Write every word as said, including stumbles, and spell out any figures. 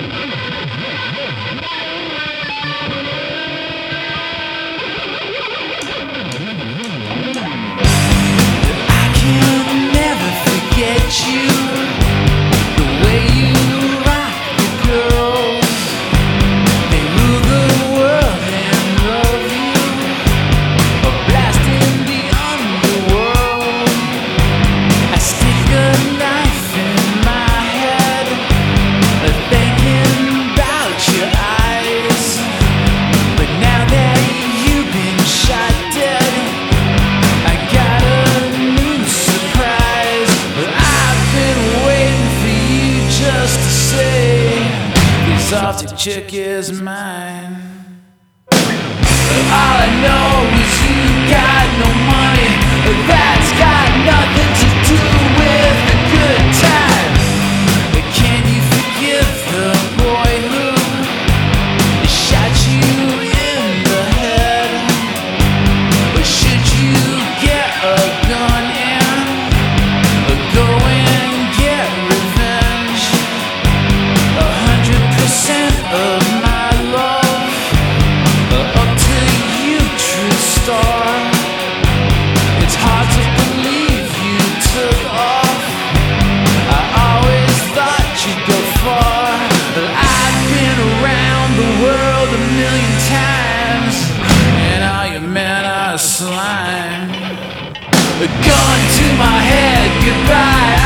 Exotic chick is mine. All I know is you got no money. That's got nothing to do with a good time. Can you forgive the boy who shot you in the head? Or should you get a gun and go and get revenge? A hundred percent of my love up to you, true star. It's hard to believe you took off. I always thought you'd go far, but I've been around the world a million times, and all you men are slime. A gun to my head, goodbye.